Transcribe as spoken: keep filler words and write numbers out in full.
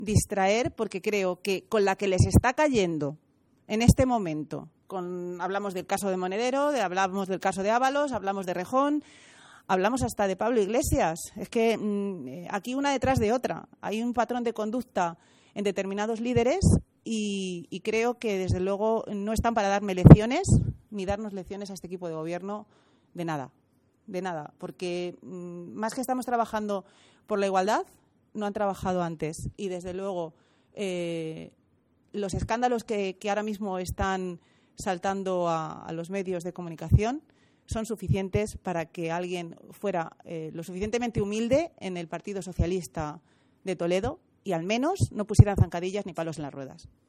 distraer, porque creo que con la que les está cayendo en este momento, con, hablamos del caso de Monedero, de, hablamos del caso de Ábalos, hablamos de Rejón, hablamos hasta de Pablo Iglesias. Es que mmm, aquí una detrás de otra. Hay un patrón de conducta en determinados líderes y, y creo que, desde luego, no están para darme lecciones ni darnos lecciones a este equipo de gobierno de nada, de nada. Porque mmm, más que estamos trabajando por la igualdad, no han trabajado antes. Y, desde luego, eh, los escándalos que, que ahora mismo están saltando a, a los medios de comunicación son suficientes para que alguien fuera eh, lo suficientemente humilde en el Partido Socialista de Toledo y al menos no pusieran zancadillas ni palos en las ruedas.